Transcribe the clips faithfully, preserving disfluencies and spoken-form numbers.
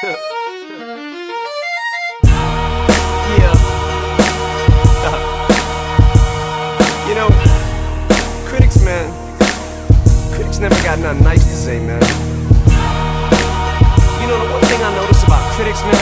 Yeah. You know, critics, man, critics never got nothing nice to say, man. You know, the one thing I notice about critics, man,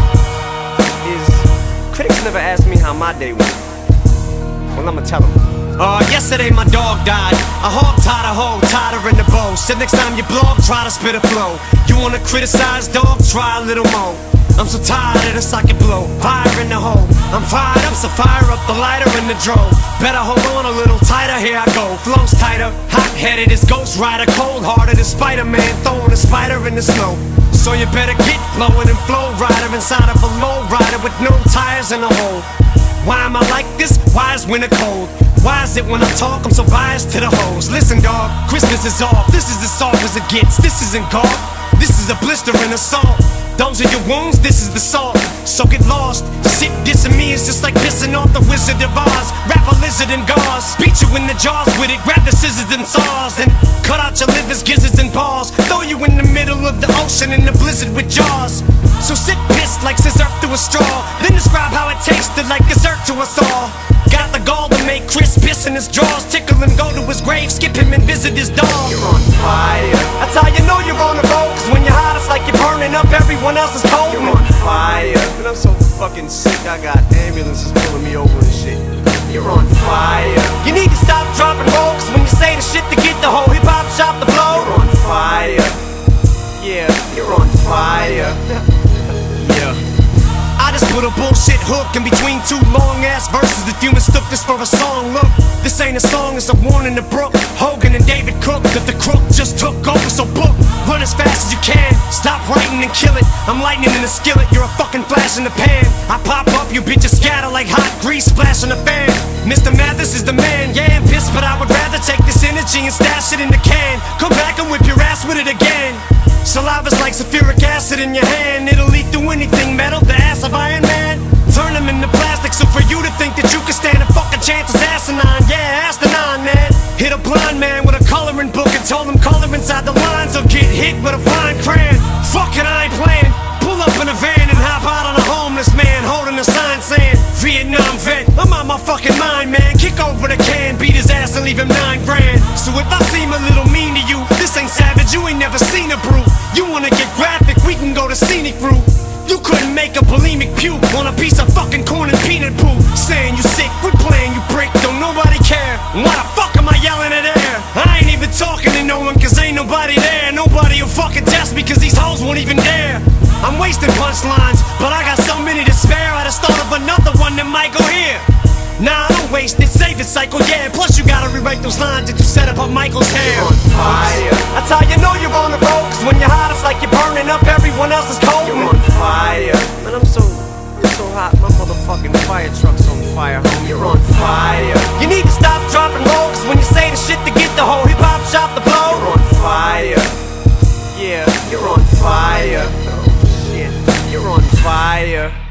is critics never ask me how my day went. Well, I'ma tell them. Uh, yesterday my dog died. A hog tied a hoe, tied her in the bow. Said next time you blog, try to spit a flow. You wanna criticize, dog? Try a little more. I'm so tired of the socket blow. Fire in the hole. I'm fired up, so fire up the lighter in the drove. Better hold on a little tighter, here I go. Flows tighter, hot-headed as Ghost Rider. Cold-hearted as Spider-Man, throwing a spider in the snow. So you better get blowing and flow rider inside of a low rider with no tires in the hole. Why am I like this? Why is winter cold? Why is it when I talk I'm so biased to the hoes? Listen dog, Christmas is off. This is as soft as it gets. This isn't golf. This is a blister and assault. Those are your wounds, this is the salt. So get lost. Shit dissing me is just like pissing off the Wizard of Oz. Wrap a lizard in gauze, beat you in the jaws with it. Grab the scissors and saws and cut out your livers, gizzards and balls. Throw you in the middle of the ocean in the blizzard with jaws. So sit pissed like scissor through a straw. Then describe how it tasted like dessert to us all. Got the gall to make Chris piss in his drawers. Tickle him, go to his grave, skip him and visit his dog. You're on fire. That's how you know you're on the road. Cause when you're hot it's like you're burning up, everyone else is cold. You're on fire. Man, I'm so fucking sick, I got ambulances pulling me over and shit. You're on fire. You need to stop, drop, and roll. Cause when you say the shit to get the whole hip-hop shop to blow. You're on fire. Yeah, you're on fire. Yeah. I just put a bullshit hook in between two long-ass verses. If you mistook this for a song, look, this ain't a song, it's a warning to Brooke Hogan and David Cook that the crook just took over. So book, run as fast as you can. Stop writing and kill it. I'm lightning in the skillet, you're a fucking flash in the pan. I pop up, you bitches scatter like hot grease splashing a fan. Mister Mathis is the man, yeah, I'm pissed, but I would rather take this energy and stash it in the can. Come back and whip your ass with it again. Saliva's like sulfuric acid in your hand. It'll eat through anything metal, the ass of Iron Man. Turn them into plastic, so for you to think that you can stand a fucking chance is asinine. Yeah, asinine, man. Hit a blind man with a coloring book and told him color inside the lines or get hit with a fine crayon. Fucking I ain't playing. Pull up in a van and hop out on a homeless man holding a sign saying Vietnam vet. I'm on my fucking mind, man. Kick over the can, beat his ass and leave him nine grand. So if I seem a little mean to you, this ain't savage, you ain't never seen a brute. You wanna get graphic, we can go to scenic route. You couldn't make a bulimic puke on a piece of fucking corn and peanut poop. Saying you sick, quit playing, you prick, don't nobody care. Why the fuck am I yelling at air? I ain't even talking to no one cause ain't nobody there. Nobody will fucking test me cause these hoes won't even dare. I'm wasting punchlines, but I got so many to spare. I just thought of another one that might go here. Nah, I don't waste it, save it, cycle, yeah. Plus you gotta rewrite those lines that you set up on Michael's hair. You're on fire. That's how you know you're on the road. Cause when you're hot it's like you're burning up, everyone else is cold. You're on fire. Man, I'm so, I'm so hot, my motherfucking fire truck's on fire, homie. You're on fire. You need to stop, drop, and roll. Cause when you say the shit to get the whole hip-hop shop to blow. You're on fire. Yeah, you're on fire. Oh shit, you're on fire.